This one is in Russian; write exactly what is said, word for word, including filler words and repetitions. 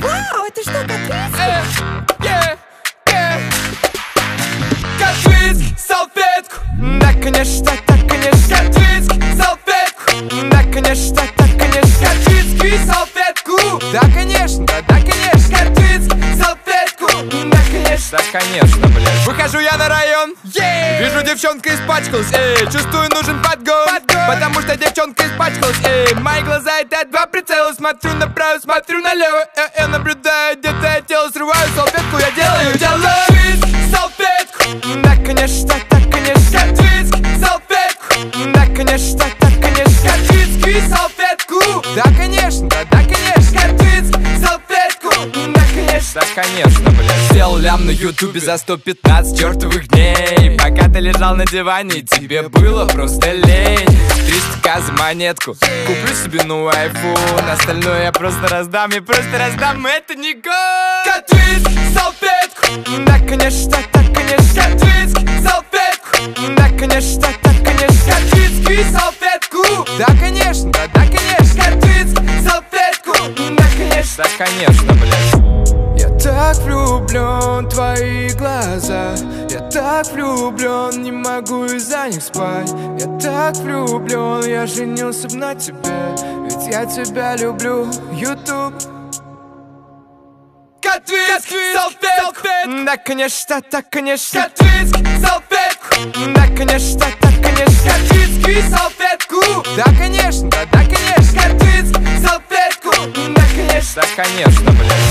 Вау, это что, Катвицкий? Э, yeah, yeah. Катвицкий, салфетку. Да, конечно, так, конечно. Катвицкий, салфетку. Да, конечно, так, конечно. Катвицкий, салфетку. Да, конечно, да, да, конечно. Катвицкий, салфетку. Да, конечно, да, конечно, блядь. Выхожу я на район, yeah. Вижу, девчонка испачкалась, эй. Чувствую, нужен подгон, подгон. Потому что девчонка испачкалась, эй. Мои глаза это два прицела. Смотрю направо, смотрю налево. Я, я наблюдаю, где-то я тело срываю. Салфетку я делаю, делаю. Катвицкий, салфетку. Да, конечно, так, конечно. Катвицкий, салфетку. Да, конечно, так, конечно. Катвицкий, салфетку. Да, конечно, да, да, конечно. Катвицкий, салфетку. Да, конечно, да, конечно, блядь. Сделал лям на ютубе за сто пятнадцать чертовых дней. Пока ты лежал на диване, и тебе было просто лень. триста ка за монетку. Куплю себе новый айфон. Остальное я просто раздам, я просто раздам. Это не год. Катвицкий, салфетку. Да, конечно, так, конечно. Катвицкий, салфетку. Да, конечно, так, конечно. Катвицкий, салфетку. Да, конечно, да, да, конечно. Катвицкий, салфетку. Да, конечно, да, конечно, блядь. Я так влюблен в твои глаза. Я так влюблен, не могу из-за них спать. Я так влюблен, я женился б на тебе. Ведь я тебя люблю, ютуб. Катвицкий, салфетку. Да, конечно, так, конечно. Катвицкий, салфетку. Да, конечно, так, конечно. Катвицкий, салфетку. Да, конечно, да, да, конечно. Катвицкий, салфетку. Да, конечно, да, конечно, блядь.